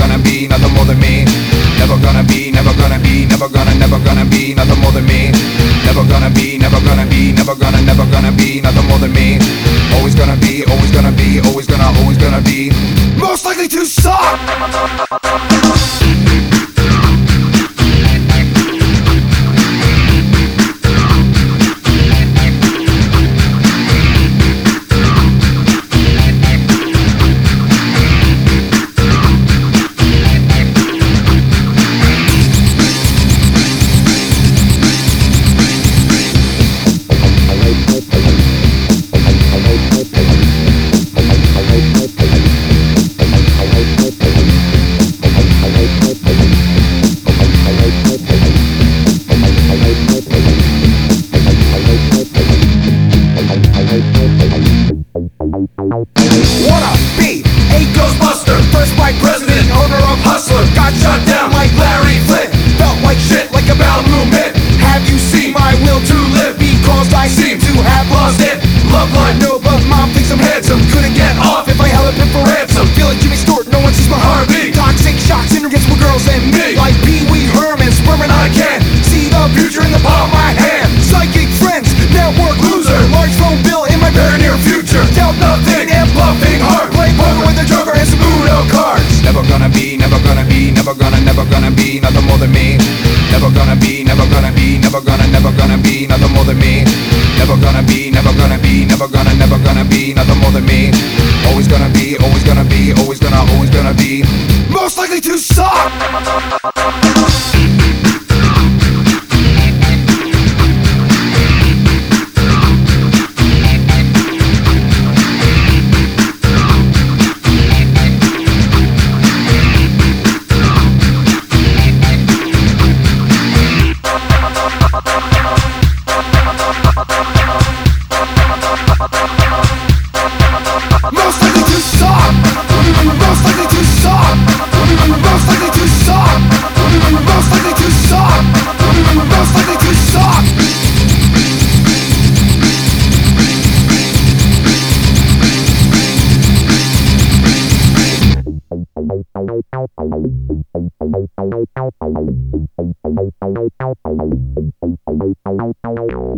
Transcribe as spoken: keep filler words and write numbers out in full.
gonna be nothing more than me. Never gonna be, never gonna be, never gonna, never gonna be nothing more than me. Never gonna be, never gonna be, never gonna, never gonna be nothing more than me. Always gonna be, always gonna be, always gonna, always gonna be most likely to suck. Wanna be a Ghostbuster, first white president, owner of Hustler. Got shot down like Larry Flint, felt like shit like a bowel movement. Have you seen my will to live? Because I seem to have lost it. Love line, no, but mom thinks I'm handsome. Couldn't get off if I held a pin for ransom. Feel like Jimmy Stewart, no one sees my heartbeat. Toxic shock syndrome gets more girls than me. Like Pee Wee Herman, sperm and I can see the future in the palm of my hand. Psychic friends, network loser, large phone bill in my very near future. Doubt nothing and bluffing hard. Play poker with a joker and some Uno cards. Never gonna be, never gonna be, never gonna, never gonna be nothing more than me. Never gonna be, never gonna be, never gonna, never gonna be nothing more than me. Never gonna be, never gonna be, never gonna, never gonna be nothing more than me. Always gonna be, always gonna be, always gonna, always gonna be most likely to suck. Most likely to suck. Most likely to suck. Most likely to suck. Most likely to suck. Most likely to suck. Thank you.